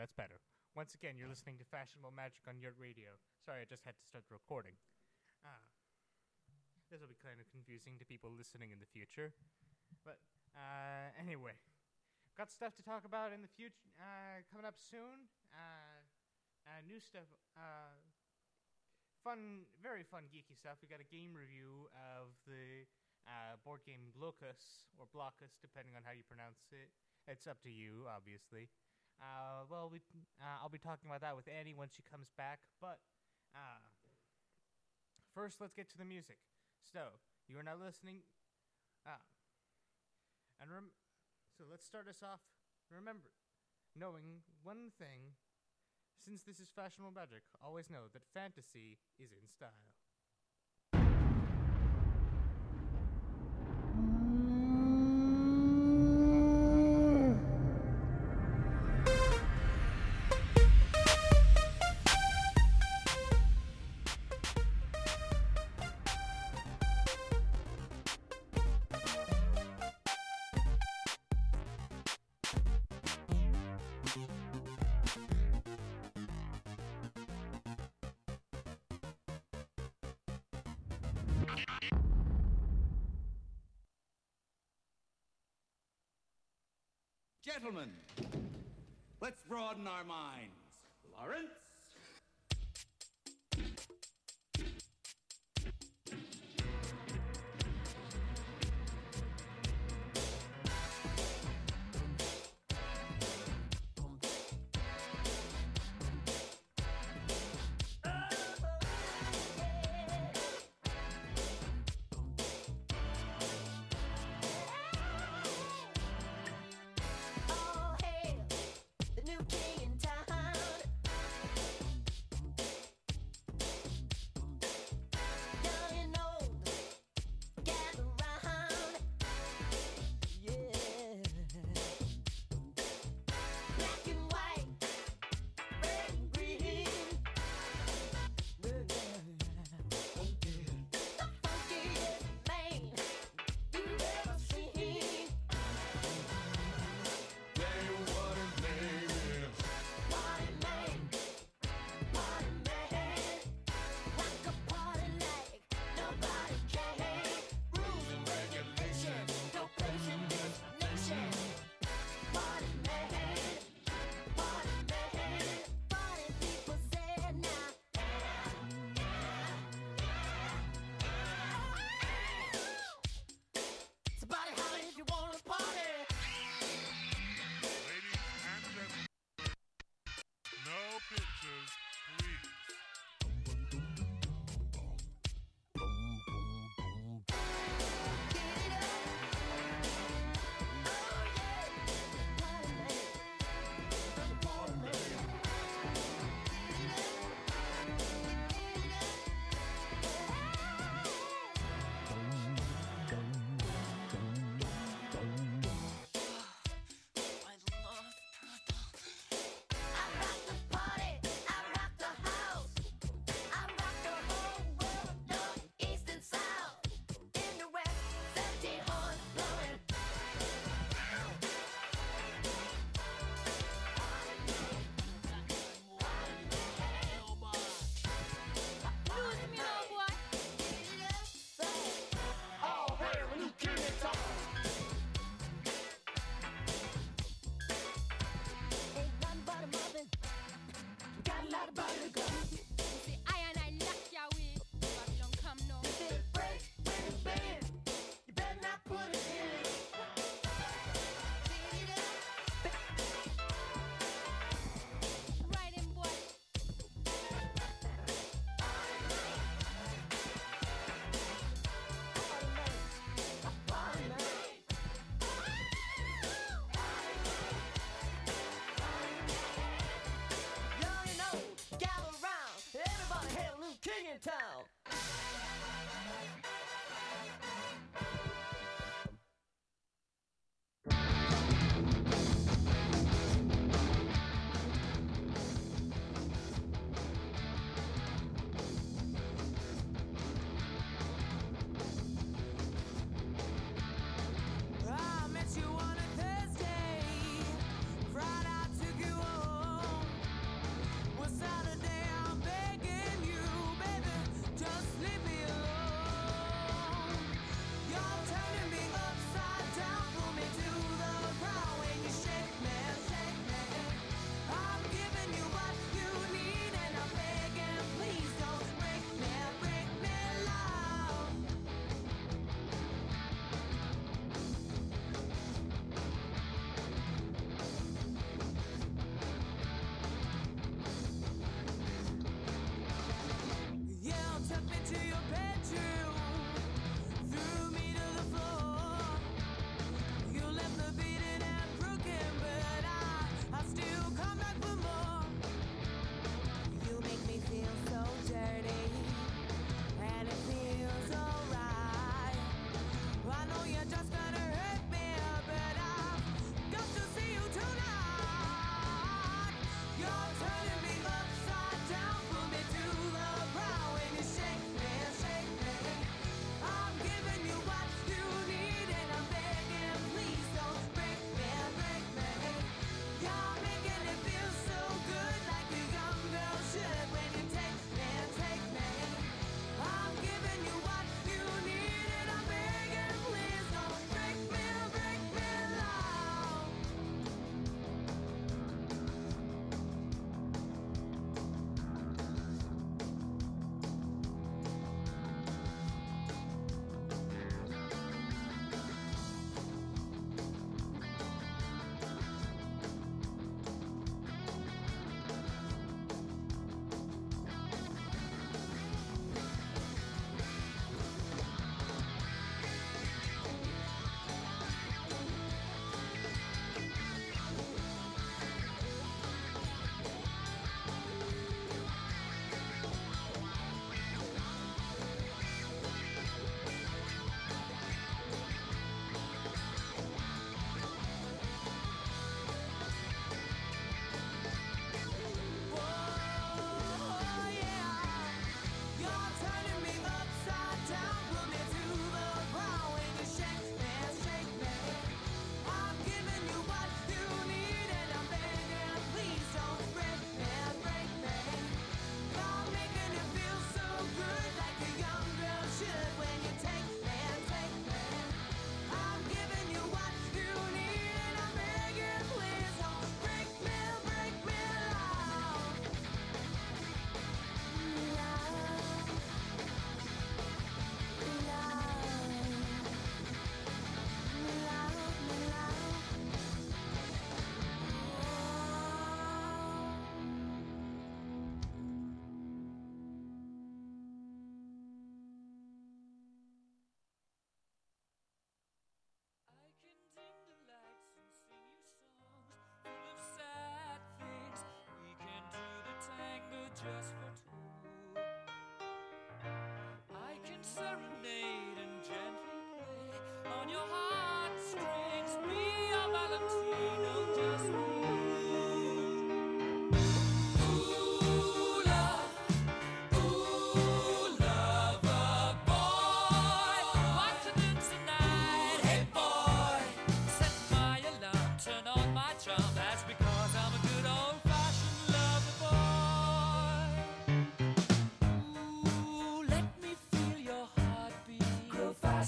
that's better. Once again, you're listening to Fashionable Magic on Yurt Radio. Sorry, I just had to start the recording. This will be kind of confusing to people listening in the future. But, anyway. Got stuff to talk about in the future, coming up soon. New stuff, very fun geeky stuff. We got a game review of the board game Blocus, or Blockus, depending on how you pronounce it. It's up to you, obviously. I'll be talking about that with Annie when she comes back. But first, let's get to the music. So, you are now listening. So let's start us off. Remember, knowing one thing, since this is Fashionable Magic, always know that fantasy is in style. Gentlemen, let's broaden our minds. Lawrence?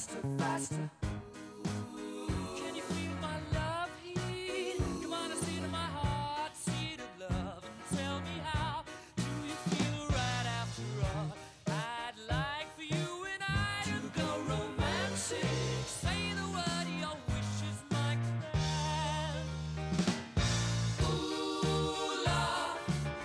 faster, faster. Can you feel my love heat? Come on and see to my heart, seed of love, and tell me how do you feel right after all? I'd like for you and I to go romantic. Say the word, your wish is my command. Ooh, love,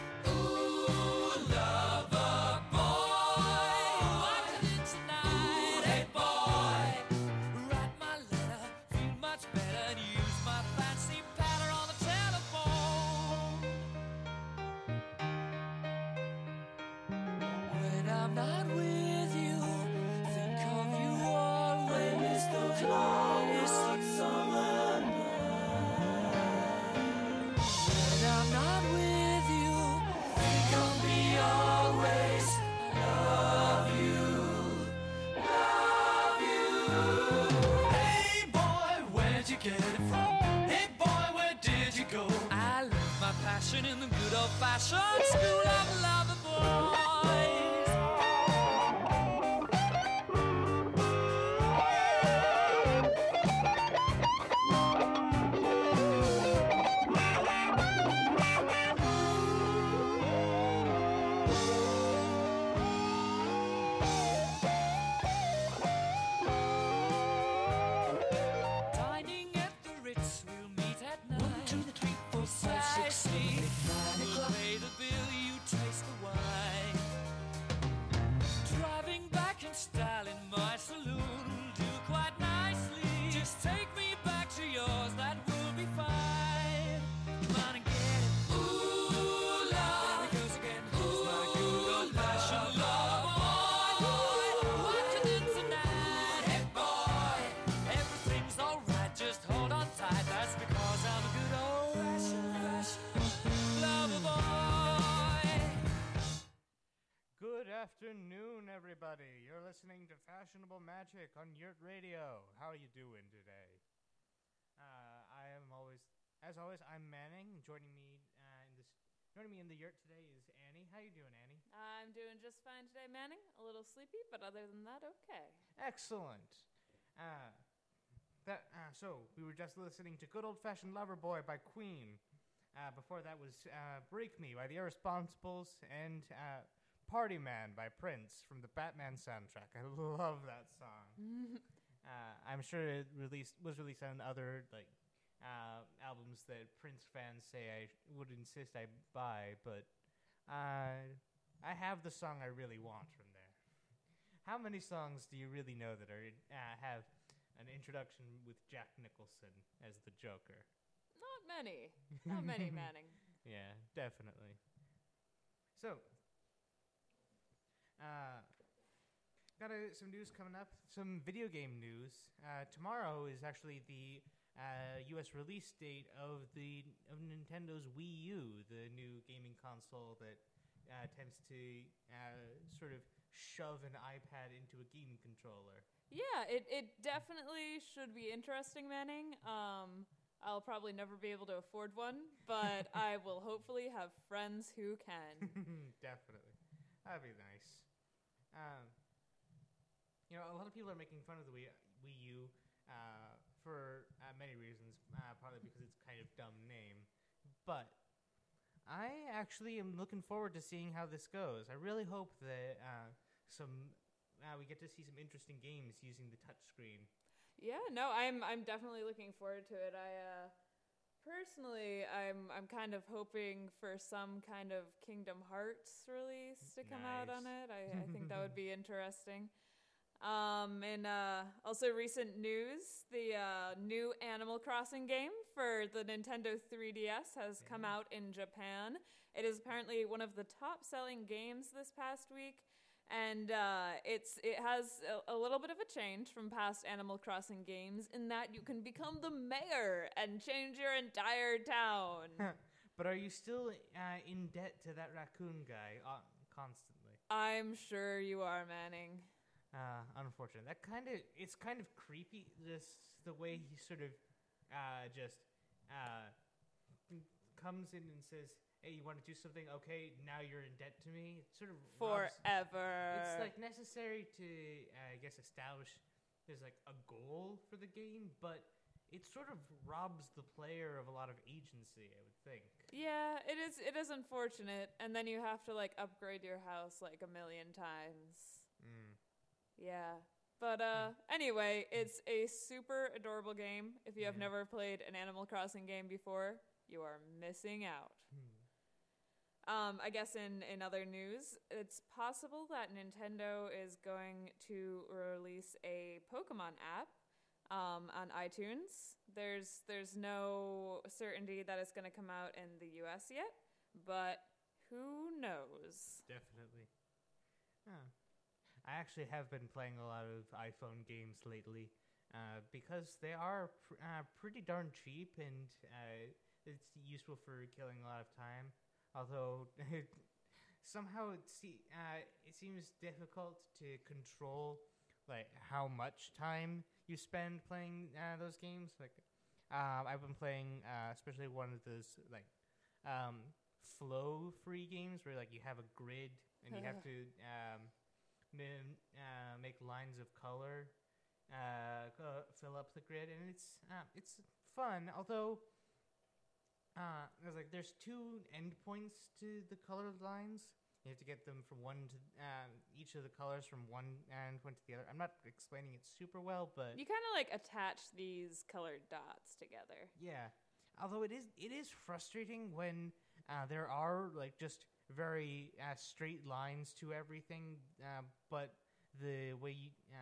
lover boy. Walking in tonight, hey boy. Write my letter, feel much better, and use my fancy patter on the telephone. When I'm not with you, think of you always. The longest summer night. When I'm not with you, think of me always. Love you, love you. Hey boy, where'd you get it from? Hey boy, where did you go? I learned my passion in the good old-fashioned school of lover boys. Dining at the Ritz, we'll meet at 9. 1, 2, 3, 4, 5, 6, 7, 8, 9 o'clock. Pay the bill, you taste the wine. Driving back in style in my saloon will do quite nicely. Just take me back to yours, that will be fine. Come on and get it. Ooh, love. There it goes again. Ooh, my good old-fashioned love boy. Watching it tonight, hey boy. Everything's alright, just hold on tight. That's because I'm a good old-fashioned lover boy. Good afternoon, everybody. You're listening to Fashionable Magic on Yurt Radio. How are you doing today? As always, I'm Manning. Joining me in the Yurt today is Annie. How you doing, Annie? I'm doing just fine today, Manning. A little sleepy, but other than that, okay. Excellent. So we were just listening to Good Old Fashioned Lover Boy by Queen. Before that was Break Me by the Irresponsibles and Party Man by Prince from the Batman soundtrack. I love that song. I'm sure it was released on other albums that Prince fans say I would insist I buy, but I have the song I really want from there. How many songs do you really know that have an introduction with Jack Nicholson as the Joker? Not many. Not many, Manning. Yeah, definitely. So, got some news coming up, some video game news. Tomorrow is actually the U.S. release date of Nintendo's Wii U, the new gaming console that tends to sort of shove an iPad into a game controller. Yeah, it definitely should be interesting, Manning. I'll probably never be able to afford one, but I will hopefully have friends who can. Definitely. That'd be nice. A lot of people are making fun of the Wii U for many reasons, partly because it's kind of dumb name. But I actually am looking forward to seeing how this goes. I really hope that we get to see some interesting games using the touchscreen. Yeah, no, I'm definitely looking forward to it. Personally, I'm kind of hoping for some kind of Kingdom Hearts release to come out on it. I think that would be interesting. And also recent news, the new Animal Crossing game for the Nintendo 3DS has come out in Japan. It is apparently one of the top-selling games this past week, and it has a little bit of a change from past Animal Crossing games in that you can become the mayor and change your entire town. But are you still in debt to that raccoon guy constantly? I'm sure you are, Manning. Unfortunate. It's kind of creepy, just the way he sort of comes in and says, hey, you want to do something? Okay, now you're in debt to me. It sort of forever. It's like necessary to, I guess, establish there's like a goal for the game, but it sort of robs the player of a lot of agency, I would think. Yeah, it is. It is unfortunate, and then you have to like upgrade your house like a million times. Yeah, but anyway, it's a super adorable game. If you have never played an Animal Crossing game before, you are missing out. I guess in other news, it's possible that Nintendo is going to release a Pokemon app on iTunes. There's no certainty that it's going to come out in the US yet, but who knows? Definitely. I actually have been playing a lot of iPhone games lately because they are pretty darn cheap, and it's useful for killing a lot of time. Although somehow it seems difficult to control like how much time you spend playing those games. Like I've been playing especially one of those like flow-free games where like you have a grid and you have to make lines of color fill up the grid, and it's fun. Although there's two endpoints to the colored lines. You have to get them from one to each of the colors from one endpoint to the other. I'm not explaining it super well, but you kind of like attach these colored dots together. Yeah, although it is frustrating when there are like just very straight lines to everything, but the way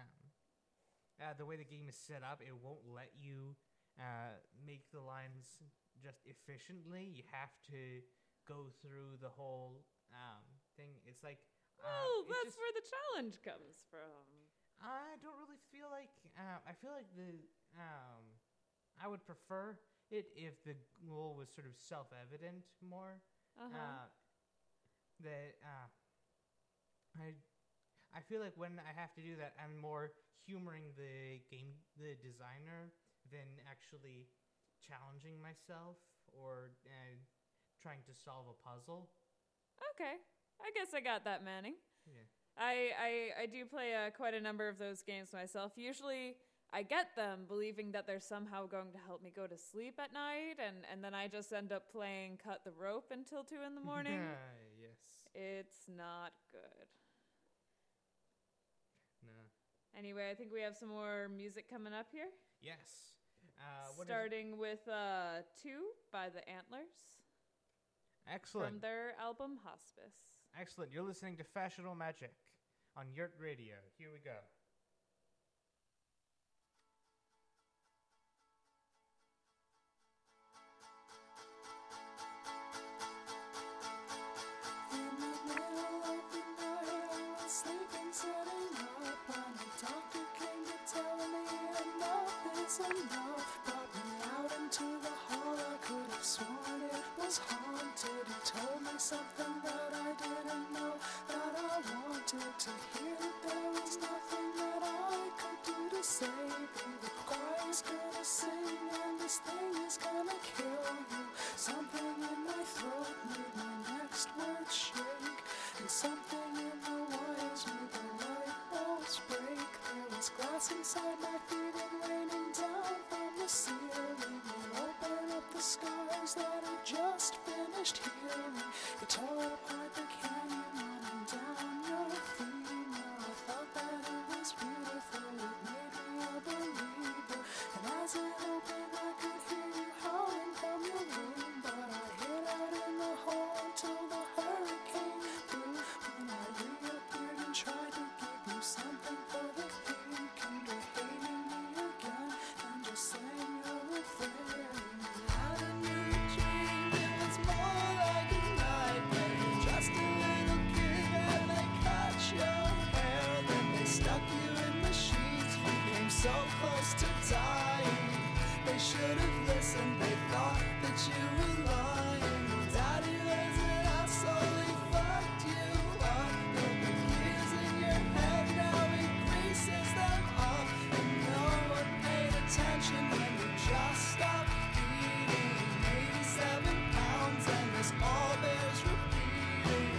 the game is set up, it won't let you make the lines just efficiently. You have to go through the whole thing. It's like that's where the challenge comes from. I don't really feel like I feel like I would prefer it if the goal was sort of self-evident more. I feel like when I have to do that, I'm more humoring the designer than actually challenging myself or trying to solve a puzzle. Okay, I guess I got that, Manning. Yeah. I do play quite a number of those games myself. Usually I get them believing that they're somehow going to help me go to sleep at night, and then I just end up playing Cut the Rope until 2 in the morning. Yes. It's not good. No. Anyway, I think we have some more music coming up here. Yes. Starting with 2 by the Antlers. Excellent. From their album Hospice. Excellent. You're listening to Fashionable Magic on Yurt Radio. Here we go. Something that I didn't know that I wanted to hear. There was nothing that I could do to save you. The choir's gonna sing and this thing is gonna kill you. Something in my throat made my next word shake, and something in the wires made the light bulbs break. There was glass inside my feet and raining down from the ceiling. You open up the scars that had just finished healing. You tore apart the canyon running down your femur. I thought that it was beautiful, it made me a believer. And as it opened, I could hear you howling from your room. But I hid out in the hall until the hurricane blew. When I reappeared and tried to give you something for the theme, came to hating me again and just sang your refrain. Had a new dream, it was more like a nightmare. Just a little kid and they cut your hair. Then they stuck you in the sheets. You came so close to dying. They should have listened, they thought that you were lying. Daddy lays it out, so he fucked you up. Put the gears in your head, now he greases them up. And no one paid attention when you just stopped eating. 87 pounds and this all bears repeating.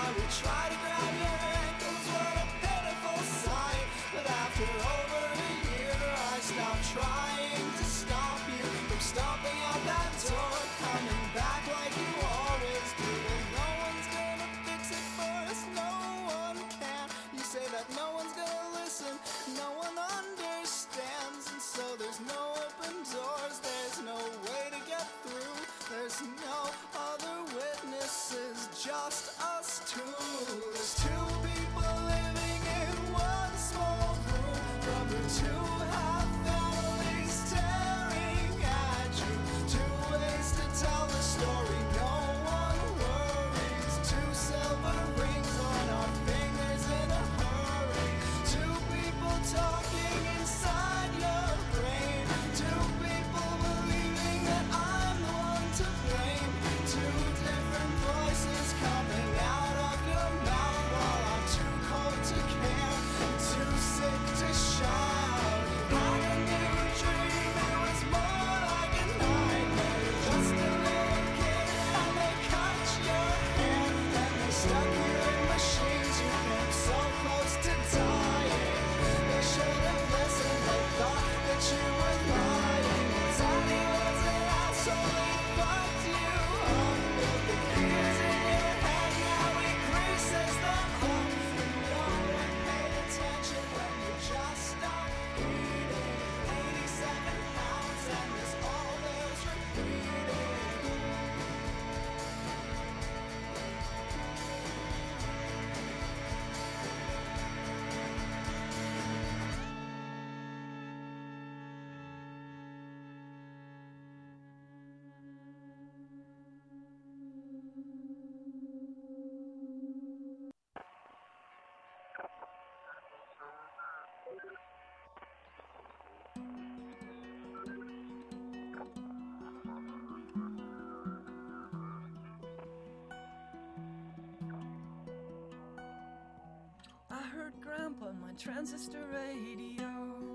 I would try to grab your ankles. What a pitiful sight. But after over a year, I stopped trying to stop you from stomping out that door, coming back like you always do. And no one's gonna fix it for us, no one can. You say that no one's gonna listen, no one understands, and so there's no open doors, there's no way to get through, there's no other witnesses, just us two. There's two people living in one small room, from the two half families staring at you. Two ways to tell the story, no one worries. Two silver rings on our fingers in a hurry. Two people talking inside your brain. Two people believing that I'm the one to blame. Two different voices coming out of your mouth while I'm too cold to care, too sick to shout. Had a new dream, it was more like a nightmare. You're just a little kid and they cut your hair, and they stuck you in machines. You came so close to dying. They should have listened, they thought that you were lying. Daddy was an asshole, he fucked you up. But the gears in your head, now he greases them up. And no one paid attention when you just stopped eating. 87 pounds and this all bears repeating. I heard Grandpa on my transistor radio,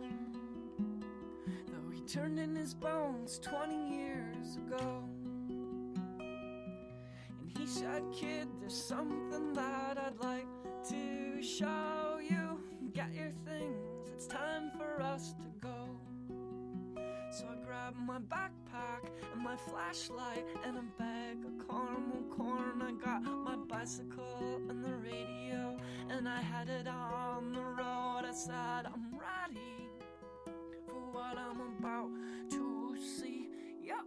though he turned in his bones 20 years ago. And he said, kid, there's something that I'd like to show you. Get your things, it's time for us to go. So I grabbed my backpack and my flashlight and a bag of caramel corn. I got my bicycle and the radio, and I headed on the road. I said, I'm ready for what I'm about to see. Yep.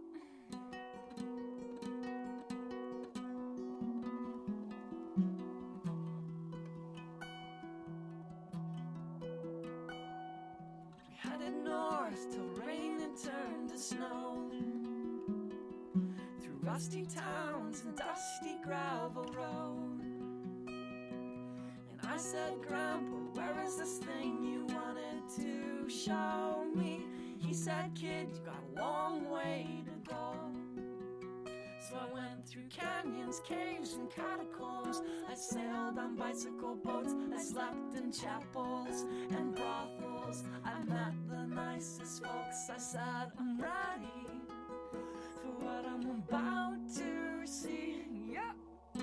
We headed north till rain had turned to snow, through rusty towns and dusty gravel road. And I said, Grandpa, where is this thing you wanted to show me? He said, kid, you got a long way to go. So I went through canyons, caves, and catacombs. I sailed on bicycle boats. I slept in chapels and brothels. I met the nicest folks. I said, I'm ready for what I'm about to see. Yep.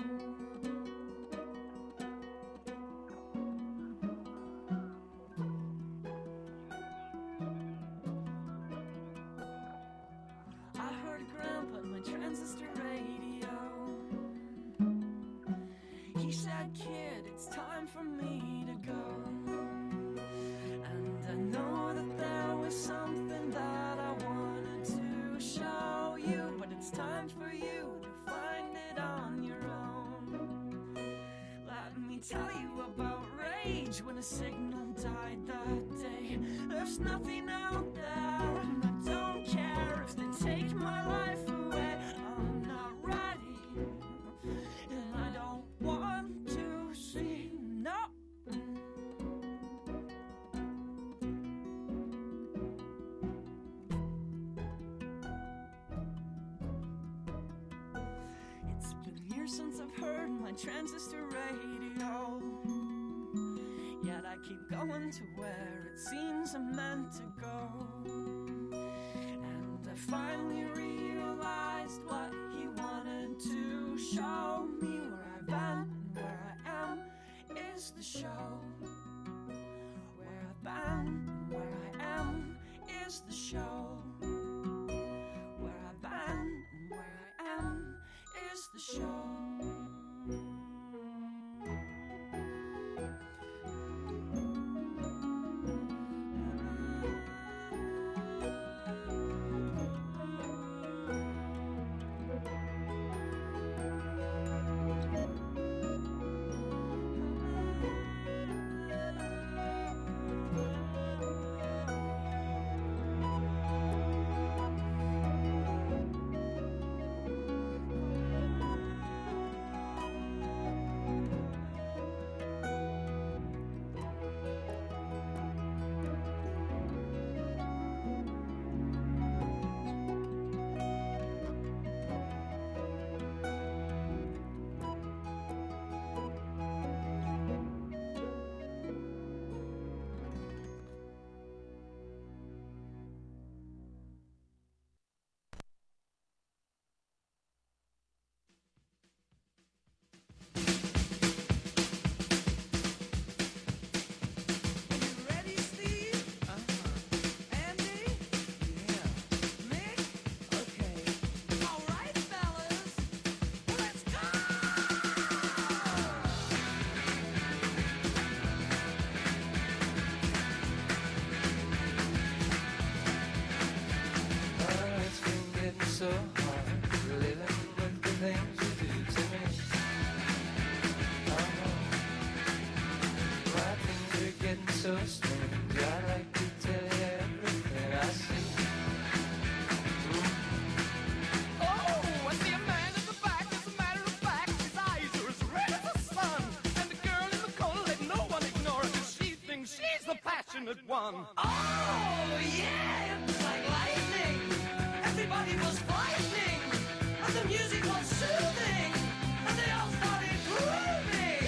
I heard Grandpa on my transistor radio. He said, kid, it's time for me to go. And I know that there was something that I wanted to show you, but it's time for you to find it on your own. Let me tell you about rage when a signal died that day. There's nothing out there, and I don't care if they take my life away. I'm not ready, and I don't want to see. No. It's been years since I've heard my transistor radio, yet I keep going to where it seems I'm meant to go. And I finally realized what he wanted to show me, where I've been and where is the show. Where I've been and where I am is the show. Where I've been and where I am is the show. So hard living with the things you do to me. Oh, my things are getting so strange. I'd like to tell you everything I see. Oh, I see a man at the back. As a matter of fact, his eyes are as red as the sun. And the girl in the corner, let no one ignore her, 'cause she thinks she's the passionate one. Oh, yeah, it's like lightning. Everybody was frightening, and the music was soothing, and they all started grooving.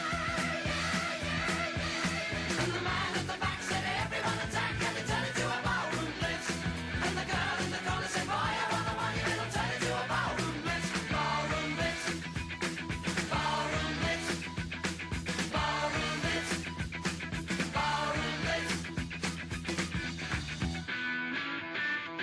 And the man at the back said, everyone attack, and it turned into a ballroom blitz. And the girl in the corner said, boy, I want the one, it'll turn into a ballroom blitz. Ballroom blitz. Ballroom blitz. Ballroom blitz. Ballroom blitz.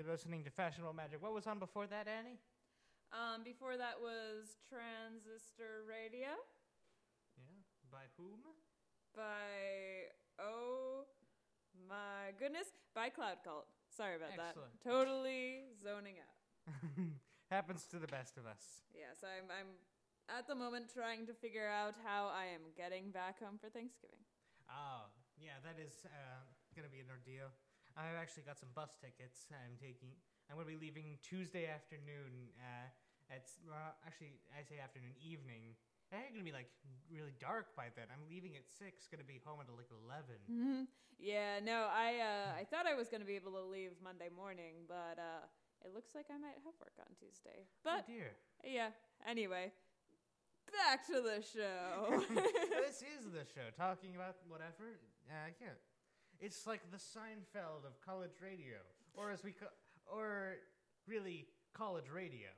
listening to Fashionable Magic. What was on before that, Annie? Before that was Transistor Radio Yeah. By whom? by, oh my goodness, by Cloud Cult. Sorry about Excellent. that. Totally zoning out. Happens to the best of us. Yes, I'm at the moment trying to figure out how I am getting back home for Thanksgiving. Oh, yeah, that is going to be an ordeal. I've actually got some bus tickets I'm going to be leaving Tuesday afternoon. Actually, I say afternoon, evening. It's going to be, like, really dark by then. I'm leaving at 6, going to be home at, like, 11. Yeah, no, I thought I was going to be able to leave Monday morning, but it looks like I might have work on Tuesday. But, Oh, dear. yeah, anyway, back to the show. This is the show, talking about whatever. Yeah. It's like the Seinfeld of college radio. Or as we or really, college radio.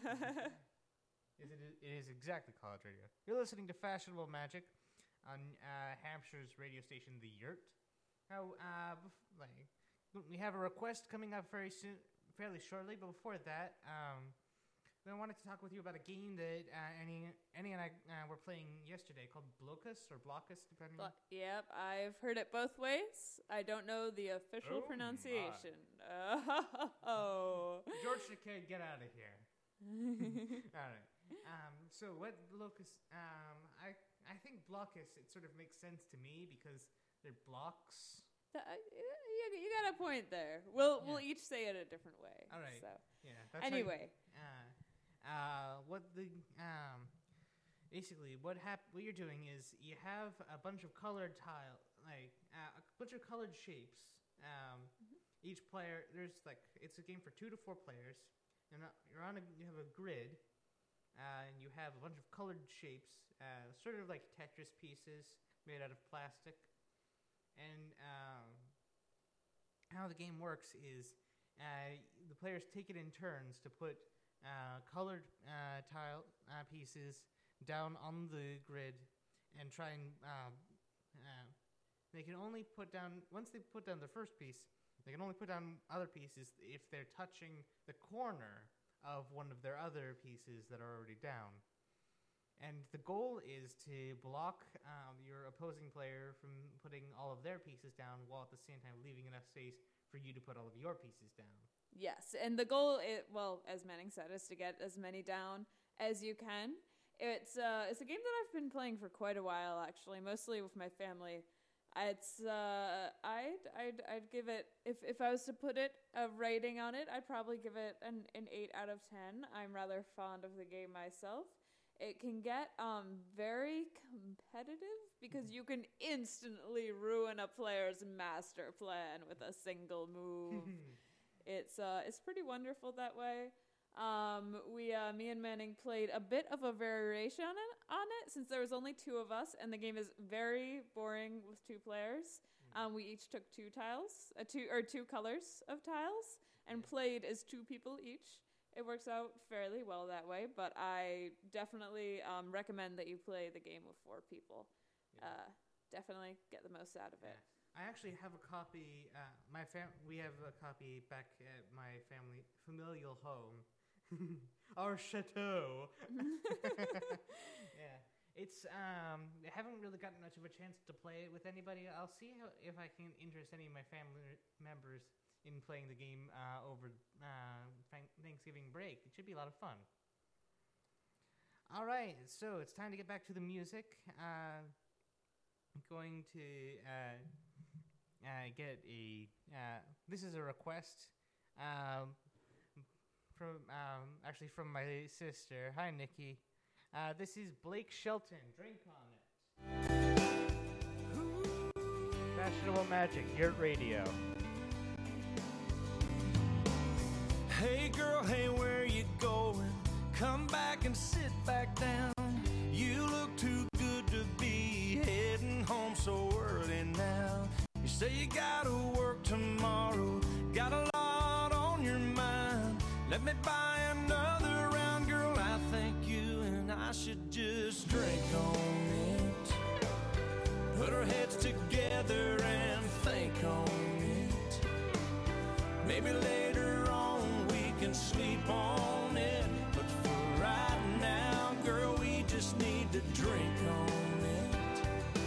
It is exactly college radio. You're listening to Fashionable Magic on Hampshire's radio station, The Yurt. Now, we have a request coming up fairly shortly, but before that, I wanted to talk with you about a game that Annie and I were playing yesterday called Blocus, depending on... Yep, I've heard it both ways. I don't know the official Oh, pronunciation. Oh. George Takei, get out of here. All right. So what Blocus... I think Blocus, it sort of makes sense to me because they're blocks. You got a point there. We'll each say it a different way. All right. So. Yeah. That's Anyway. Basically what you're doing is you have a bunch of colored a bunch of colored shapes. Each player, it's a game for 2 to 4 players. And you have a grid, and you have a bunch of colored shapes, sort of like Tetris pieces made out of plastic. And how the game works is the players take it in turns to put colored tile pieces down on the grid and try and they can only put down, once they put down the first piece, they can only put down other pieces if they're touching the corner of one of their other pieces that are already down. And the goal is to block your opposing player from putting all of their pieces down while at the same time leaving enough space for you to put all of your pieces down. Yes, and the goal, as Manning said, is to get as many down as you can. It's a game that I've been playing for quite a while, actually, mostly with my family. I'd give it, if I was to put a rating on it, I'd probably give it an 8 out of 10. I'm rather fond of the game myself. It can get very competitive because you can instantly ruin a player's master plan with a single move. It's pretty wonderful that way. Me and Manning played a bit of a variation on it since there was only 2 of us, and the game is very boring with 2 players. We each took 2 tiles, 2 colors of tiles, and played as 2 people each. It works out fairly well that way, but I definitely recommend that you play the game with 4 people. Yeah. Definitely get the most out of it. I actually have a copy. We have a copy back at my familial home, our chateau. Yeah, it's. I haven't really gotten much of a chance to play it with anybody. I'll see if I can interest any of my family members in playing the game over Thanksgiving break. It should be a lot of fun. All right, so it's time to get back to the music. I'm going to get a. This is a request from my sister. Hi, Nikki. This is Blake Shelton. Drink on it. Fashionable Magic, Yurt Radio. Hey girl, hey, where you going? Come back and sit back down. You look too good to be heading home so early now. You say you gotta work tomorrow, got a lot on your mind. Let me buy another round, girl, I think you and I should just drink on it. Put our heads together and think on it. Maybe later on can sleep on it. But for right now, girl, we just need to drink on it.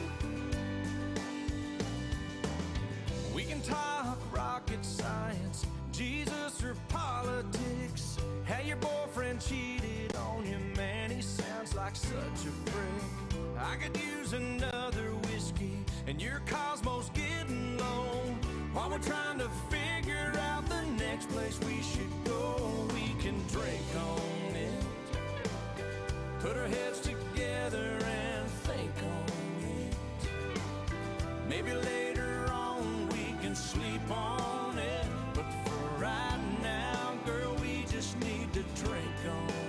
We can talk rocket science, Jesus or politics. How your boyfriend cheated on you, man, he sounds like such a prick. I could use another whiskey, and your Cosmo's getting low. While we're trying to figure out the next place we should go, we can drink on it. Put our heads together and think on it. Maybe later on we can sleep on it. But for right now, girl, we just need to drink on it.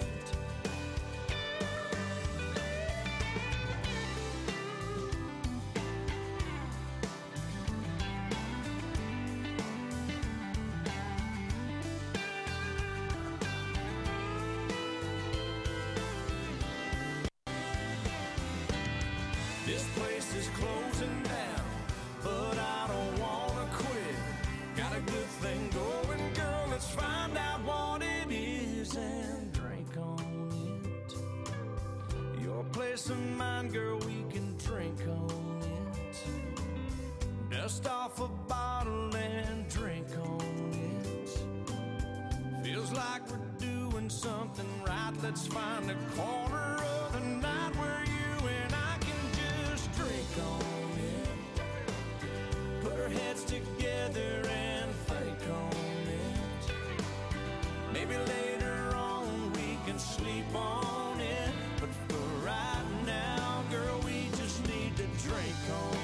This place is closing down, but I don't wanna quit. Got a good thing going, girl, let's find out what it is and drink on it. Your place or mine, girl, we can drink on it. Dust off a bottle and drink on it. Feels like we're doing something right. Let's find a corner of the night where you and I can just drink on it. Put our heads together and think on it. Maybe later on we can sleep on it. But for right now, girl, we just need to drink on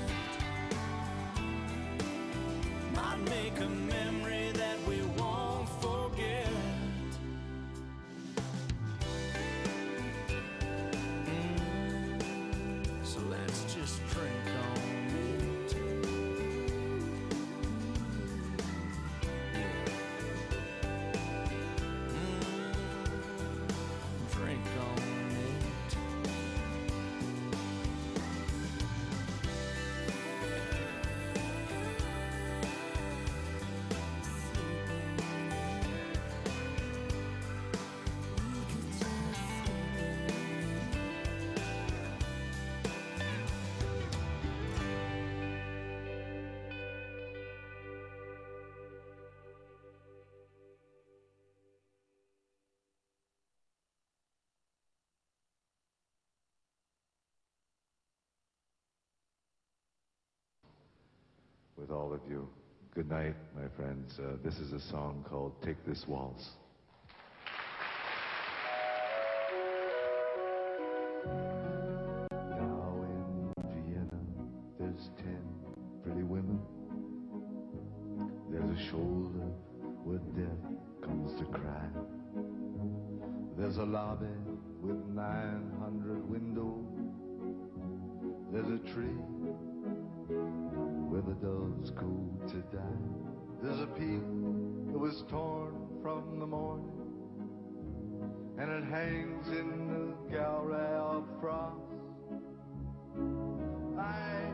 it. Might make a memory that we won't forget. So let's just drink on it. Drink on it. With all of you. Good night, my friends. This is a song called Take This Waltz. Now in Vienna, there's 10 pretty women. There's a shoulder where death comes to cry. There's a lobby with 900 windows. There's a tree where the doves go to die. There's a peak that was torn from the morning, and it hangs in the gallery of frost. I,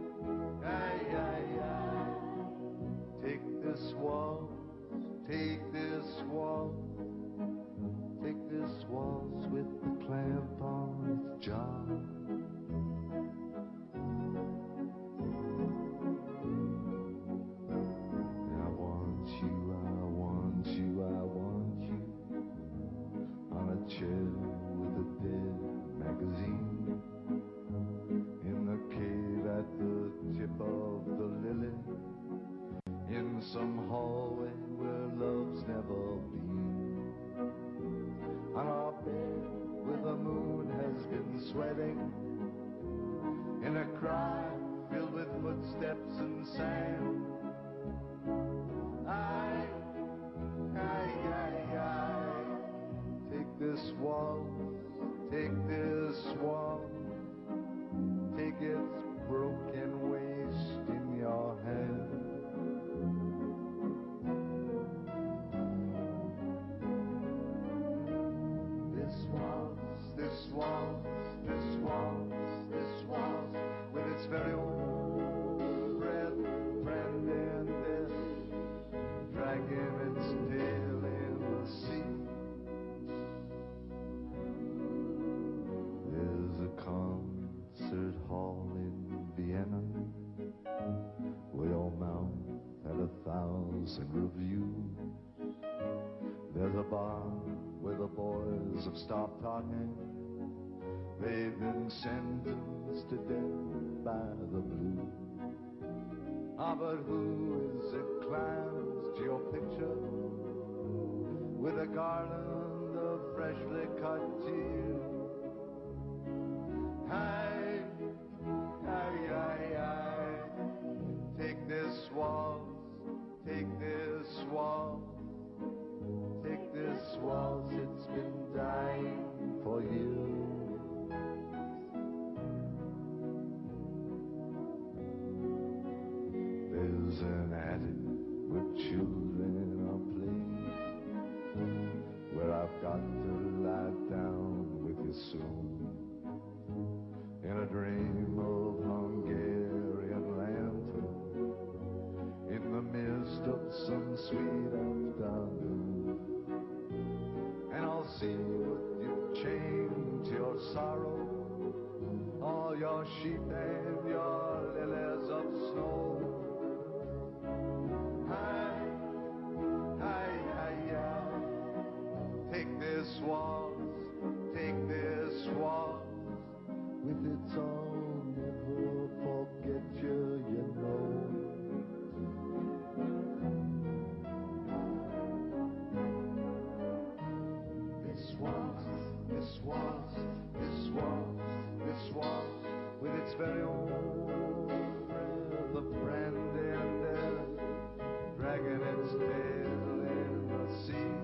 take this waltz, take this waltz, take this waltz with the clamp on its jaw. Chair with a dead magazine in the cave at the tip of the lily, in some hallway where love's never been, on our bed where the moon has been sweating, in a cry filled with footsteps and sand. Take this waltz, take this waltz, take its broken waist in your hand. This waltz, this waltz, this waltz, this waltz, with its very own breath, friend in death, dragging its tail and review. There's a bar where the boys have stopped talking. They've been sentenced to death by the blue. Ah, but who is it climbs to your picture with a garland of freshly cut tears? Hi, hi, hi, hi. Take this waltz, take this waltz, take this waltz, it's been dying for you. There's an attic where children are playing, where I've got to lie down with you soon. In a dream of Hungarian lantern, in the midst of some sweet afternoon. And I'll see what you've chained to your sorrow, all your sheep and your lilies of snow. Hi, hi, hi, hi. Take this waltz, take this waltz. With its all, never forget you, you know. This waltz, this waltz, this waltz, this waltz, with its very own breath of brandy and death, dragging its tail in the sea.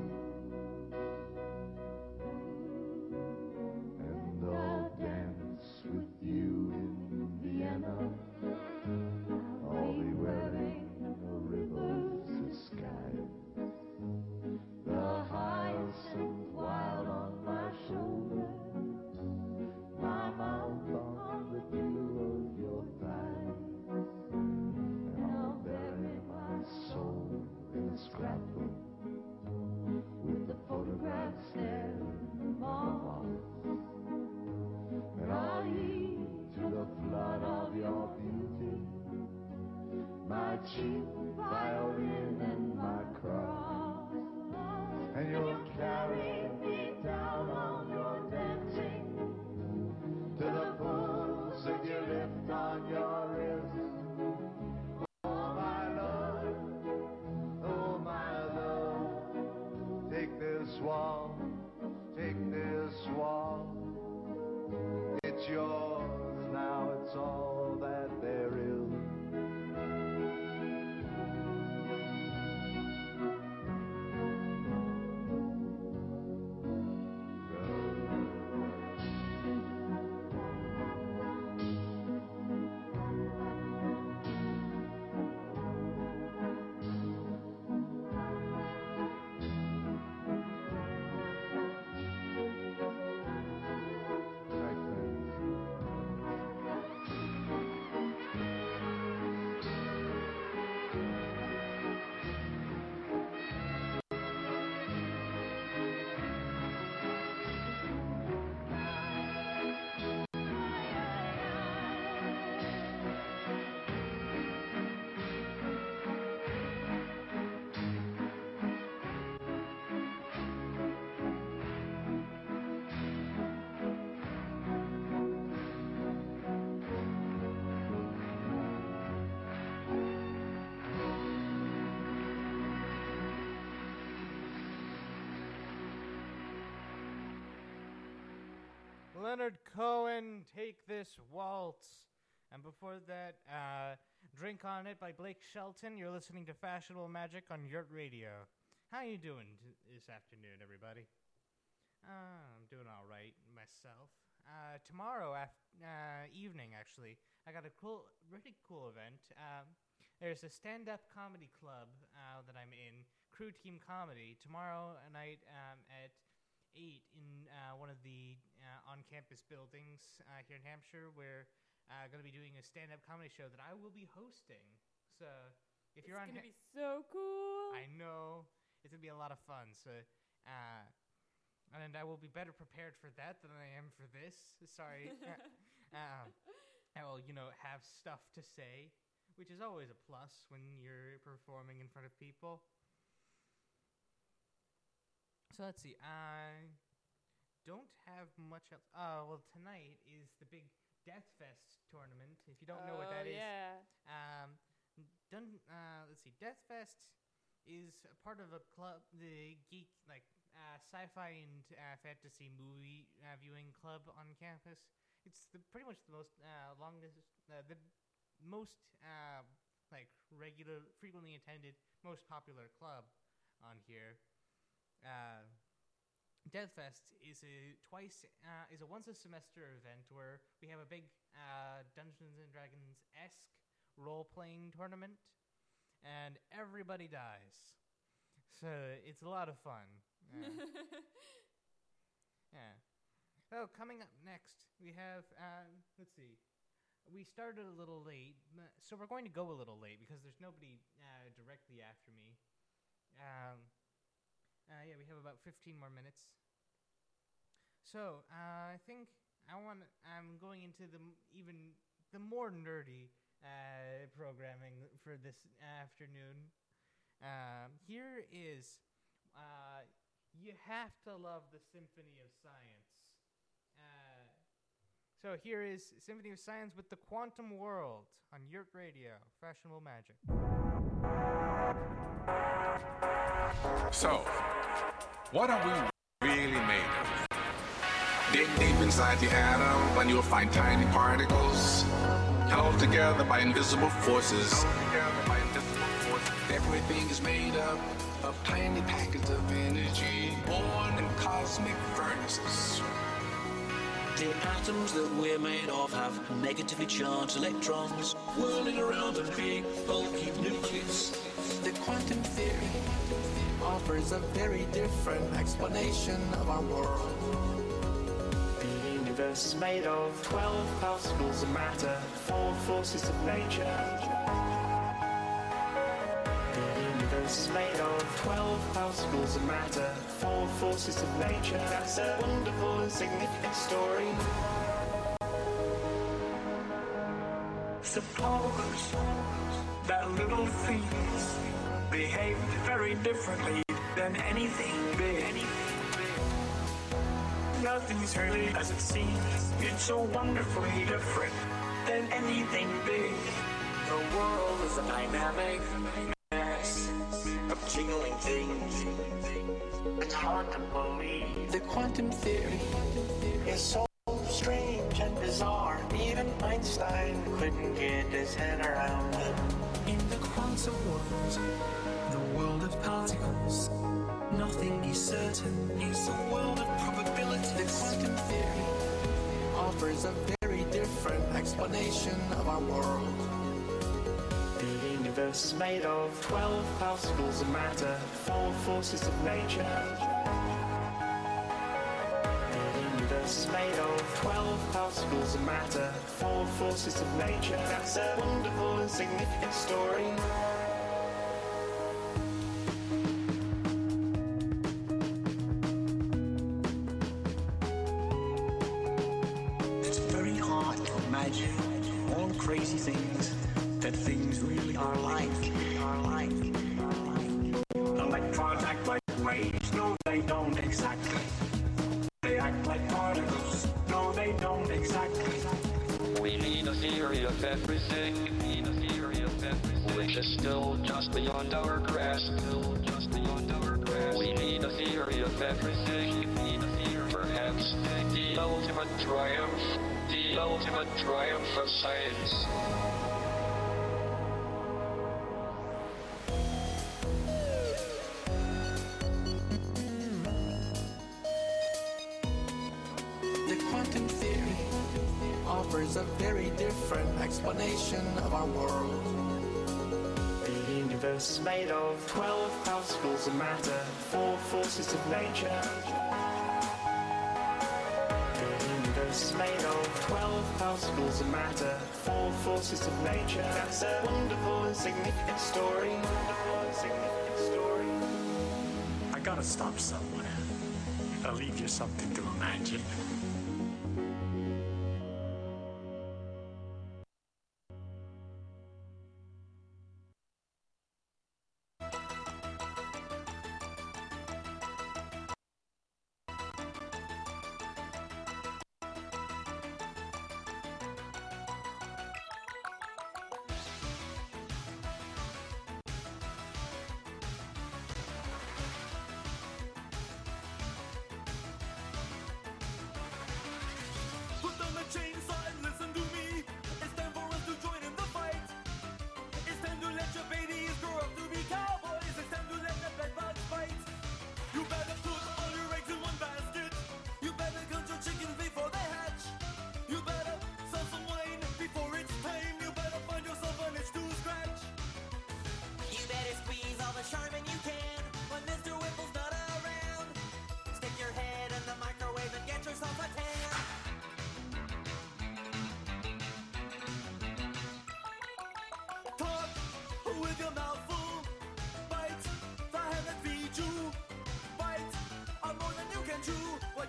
And I'll dance with you in Vienna. I'll be wearing a river's sky, the hyacinth wild on my shoulder, my mouth on the dew of your thigh. And I'll bury my soul in a scrapbook with the photographs there in my heart. And I'll heed to the flood of your beauty, my cheap violin and my cross. And you'll carry me down on your dancing to the pools that you lift on your wrist. Oh my love, oh my love, take this waltz, take this waltz. It's yours now, it's all that there is. Leonard Cohen, Take This Waltz. And before that, Drink on It by Blake Shelton. You're listening to Fashionable Magic on Yurt Radio. How you doing this afternoon, everybody? I'm doing all right myself. Tomorrow evening, actually, I got a really cool event. There's a stand-up comedy club that I'm in, Crew Team Comedy, tomorrow night at 8 in one of the on-campus buildings here in Hampshire. We're going to be doing a stand-up comedy show that I will be hosting. So if you're on, it's going to be so cool. I know it's going to be a lot of fun. So, and I will be better prepared for that than I am for this. Sorry, I will, have stuff to say which is always a plus when you're performing in front of people. So let's see. I don't have much else. Well, tonight is the big Death Fest tournament. If you don't know what that is, yeah. let's see. Death Fest is a part of a club, the geek sci-fi and fantasy movie viewing club on campus. It's pretty much the most the most regular, frequently attended, most popular club on here. Death Fest is a once a semester event where we have a big Dungeons and Dragons-esque role-playing tournament, and everybody dies. So it's a lot of fun. Yeah. Oh, coming up next, we have, let's see. We started a little late, so we're going to go a little late because there's nobody directly after me. Yeah, we have about 15 more minutes. So, I think I'm going into the more nerdy programming for this afternoon. Here is, you have to love the Symphony of Science. So here is Symphony of Science with the Quantum World on Yurt Radio, Fashionable Magic. So, what are we really made of? Dig deep inside the atom and you'll find tiny particles held together by invisible forces. Everything is made up of tiny packets of energy born in cosmic furnaces. The atoms that we're made of have negatively charged electrons whirling around a big, bulky nucleus. The quantum theory offers a very different explanation of our world. The universe is made of 12 particles of matter, 4 forces of nature. The universe is made of 12 particles of matter, 4 forces of nature. That's a wonderful and significant story. Suppose that little things behaved very differently than anything big. Nothing's really as it seems. It's so wonderfully different than anything big. The world is a dynamic mess of jingling things. It's hard to believe. The quantum theory It's so strange and bizarre. Even Einstein couldn't get his head around it. In the quantum world, the world of particles, nothing is certain. It's a world of probabilities. The quantum theory offers a very different explanation of our world. The universe is made of 12 particles of matter, 4 forces of nature. The universe is made of 12 particles of matter, 4 forces of nature. That's a wonderful and significant story. It's very hard to imagine all crazy things that things really are like. Electrons act like waves. No, they don't exactly. They act like particles. No, they don't exactly. We need a theory of everything. Which is still just beyond our grasp. We need a theory of everything. Perhaps the ultimate triumph of science. The quantum theory offers a very different explanation of our world. The universe is made of 12 particles of matter, 4 forces of nature. The universe is made of 12 particles of matter, 4 forces of nature. That's a wonderful and significant story. I gotta stop somewhere. I'll leave you something to imagine.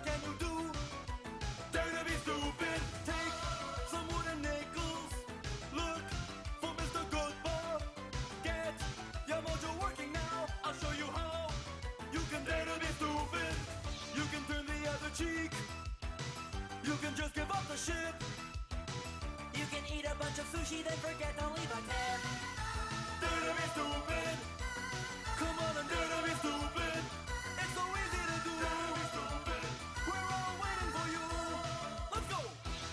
can you do? Dare to be stupid. Take some wooden nickels. Look for Mr. Goodbar. Get your mojo working now. I'll show you how. You can dare to be stupid. You can turn the other cheek. You can just give up the ship. You can eat a bunch of sushi, then forget to leave a tip. Dare to be stupid. Come on and dare to be stupid. It's so easy to do. Dare to be stupid. We're all waiting for you. Let's go.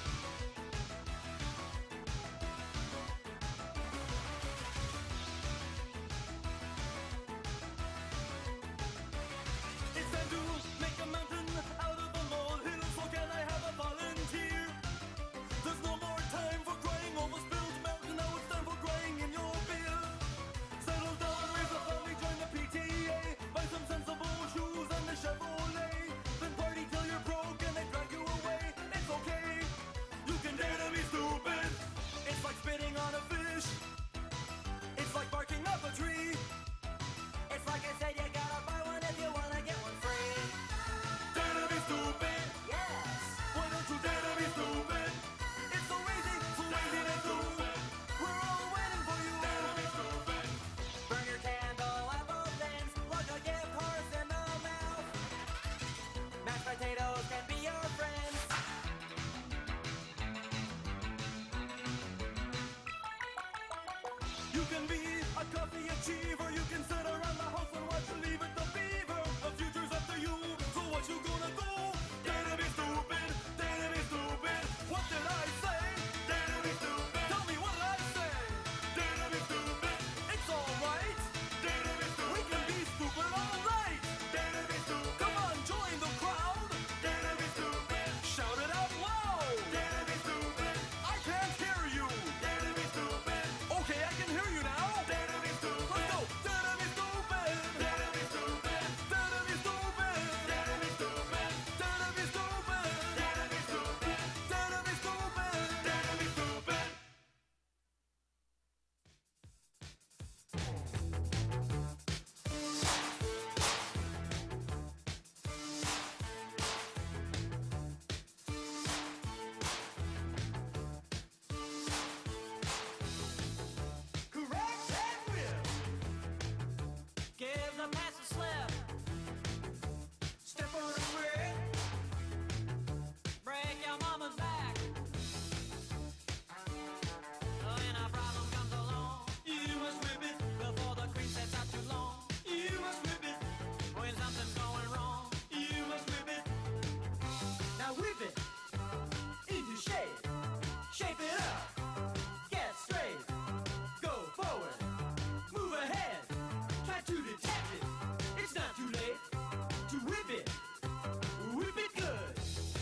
It's time to make a mountain out of a molehill. So can I have a volunteer? There's no more time for crying over spilled milk. Now it's time for crying in your beer. Settle down, raise a family, join the PTA. Buy some sensible shoes and a Chevrolet. Then party till you're broke and they drag you away. It's okay, you can dare to be stupid. It's like spitting on a fish. It's like barking up a tree. It's like I said, you gotta buy one if you wanna get one free. Dare to be stupid. Yes. Why don't you dare to be stupid? It's so easy to do. We're all waiting for you. Dare to be stupid. Burn your candle at both ends. Look a gift horse in the mouth. Mashed potatoes can be your friends. You can be a coffee achiever. You can sit around the house and watch Leave It to Beaver. The future's up to you. So what you gonna do? Dare to be stupid. Dare to be stupid. What did I say? Dare to be stupid. Tell me what I say. Dare to be stupid. It's alright. Dare to be stupid. We can be stupid all night. Dare to be stupid. Come on, join the crowd. Dare to be stupid. Shout it out loud. Dare to be stupid. I can't hear you. Dare to be stupid. Okay, I can hear you now. Dare to be stupid. Let's go. Dare to be stupid. Dare to be stupid. Dare to be stupid. Dare to be stupid. Dare to be stupid. Dare to be stupid. Dare to be stupid. Dare to be stupid. Correct and whip. Give the pass a slip. Step on a brick. Break your mama's back. When a problem comes along, You must whip it. before the cream sets out too long. You must whip it. When something's going wrong, You must whip it. now whip it into shape. Shape it up. Get straight. Go forward. Move ahead. Try to detect it. It's not too late to whip it. Whip it good.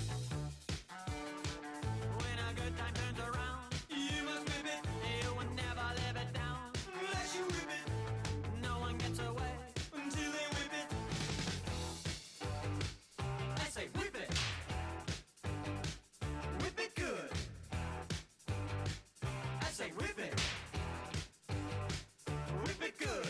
When a good time turns around, You must whip it. you will never live it down. Unless you whip it. No one gets away. Until they whip it. I say whip it. Whip it good. I say whip it. Whip it good.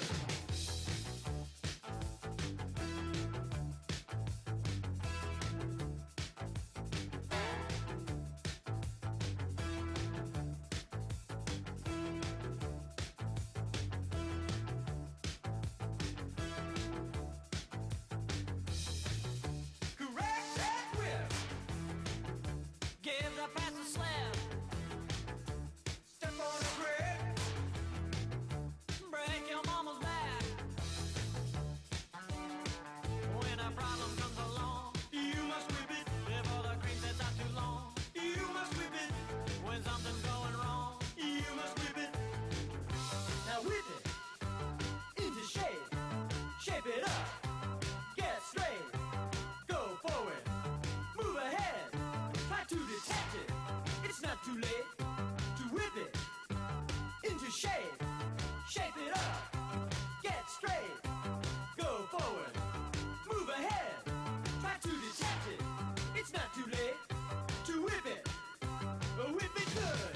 Correct and whip. Give the pass a slip. Step on a brick. Break your mama's back. When a problem comes along, You must whip it. before the cream sets out too long. You must whip it. When something's going wrong, You must whip it. now whip it into shape. Shape it up. Get straight. Go forward. Move ahead. Try to detect it. It's not too late to whip it into shape. Shape it up. Get straight. Go forward. Move ahead. Try to detect it. It's not too late to whip it. Whip it good.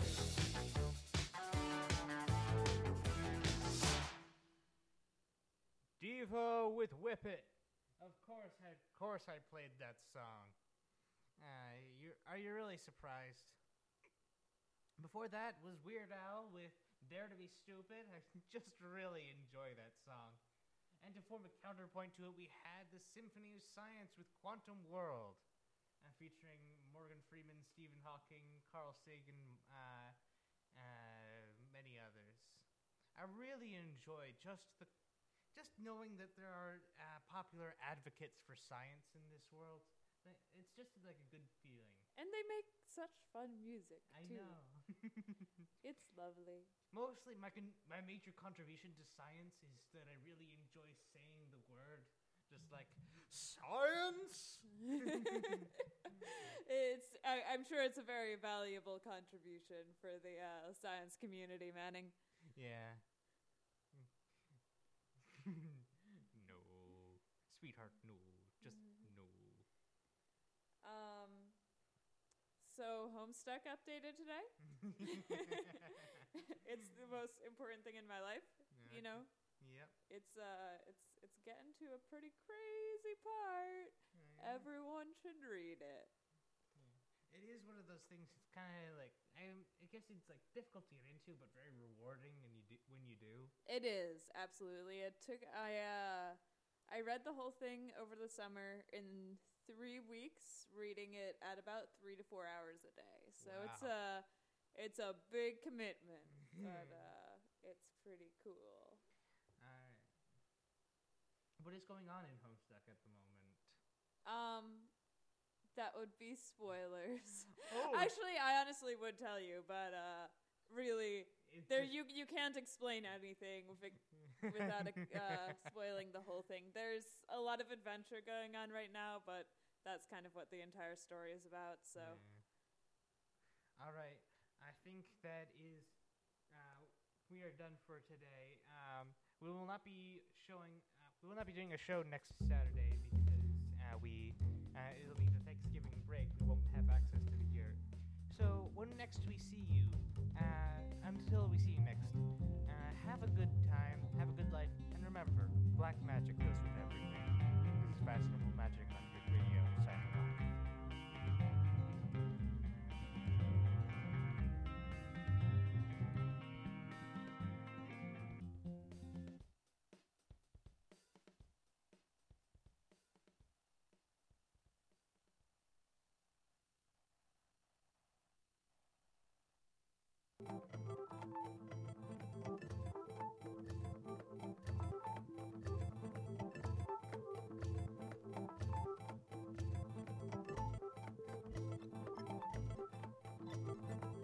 Devo with Whip It. Of course I played that song. Are you really surprised? Before that was Weird Al with Dare to Be Stupid. I just really enjoy that song. And to form a counterpoint to it, we had the Symphony of Science with Quantum World, featuring Morgan Freeman, Stephen Hawking, Carl Sagan, many others. I really enjoy just knowing that there are popular advocates for science in this world. It's just like a good feeling. And they make such fun music, I too. know. It's lovely. Mostly, my major contribution to science is that I really enjoy saying the word. Just like, science! I'm sure it's a very valuable contribution for the science community, Manning. Yeah. No. Sweetheart, no. Just no. So Homestuck updated today. It's the most important thing in my life, you know. Yep. It's getting to a pretty crazy part. Everyone should read it. It is one of those things. It's kind of like I guess it's like difficult to get into, but very rewarding, and when you do. It is absolutely. I read the whole thing over the summer in 3 weeks, reading it at about 3 to 4 hours a day. So Wow. it's a big commitment, but it's pretty cool. What is going on in Homestuck at the moment? That would be spoilers. Oh. Actually, I honestly would tell you, but really, you can't explain anything without spoiling the whole thing. There's a lot of adventure going on right now, but that's kind of what the entire story is about. So, All right, I think that is we are done for today. We will not be doing a show next Saturday because it'll be the Thanksgiving break. We won't have access to the gear. So when next we see you, until we see you next, have a good time, have a good life, and remember, black magic goes